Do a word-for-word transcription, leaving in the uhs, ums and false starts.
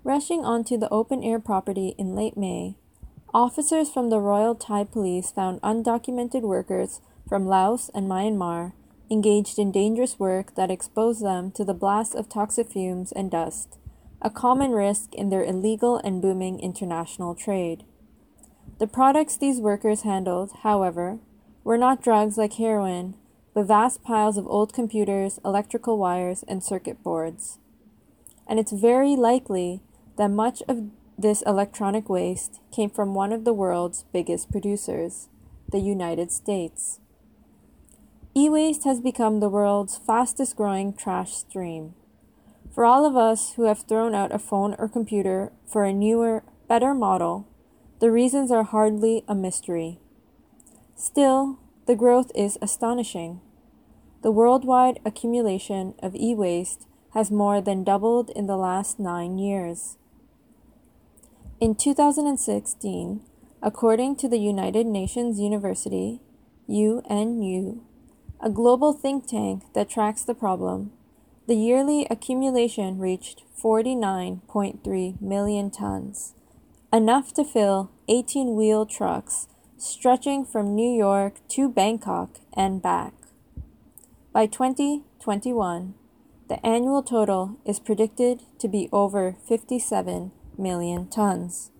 Rushing onto the open-air property in late May, officers from the Royal Thai Police found undocumented workers from Laos and Myanmar engaged in dangerous work that exposed them to the blast of toxic fumes and dust, a common risk in their illegal and booming international trade. The products these workers handled, however, were not drugs like heroin, but vast piles of old computers, electrical wires, and circuit boards. And it's very likely that much of this electronic waste came from one of the world's biggest producers, the United States. E-waste has become the world's fastest growing trash stream. For all of us who have thrown out a phone or computer for a newer, better model, the reasons are hardly a mystery. Still, the growth is astonishing. The worldwide accumulation of e-waste has more than doubled in the last nine years. In two thousand sixteen, according to the United Nations University, U N U, a global think tank that tracks the problem, the yearly accumulation reached forty-nine point three million tons, enough to fill eighteen-wheel trucks stretching from New York to Bangkok and back. By twenty twenty-one, the annual total is predicted to be over fifty-seven million tons.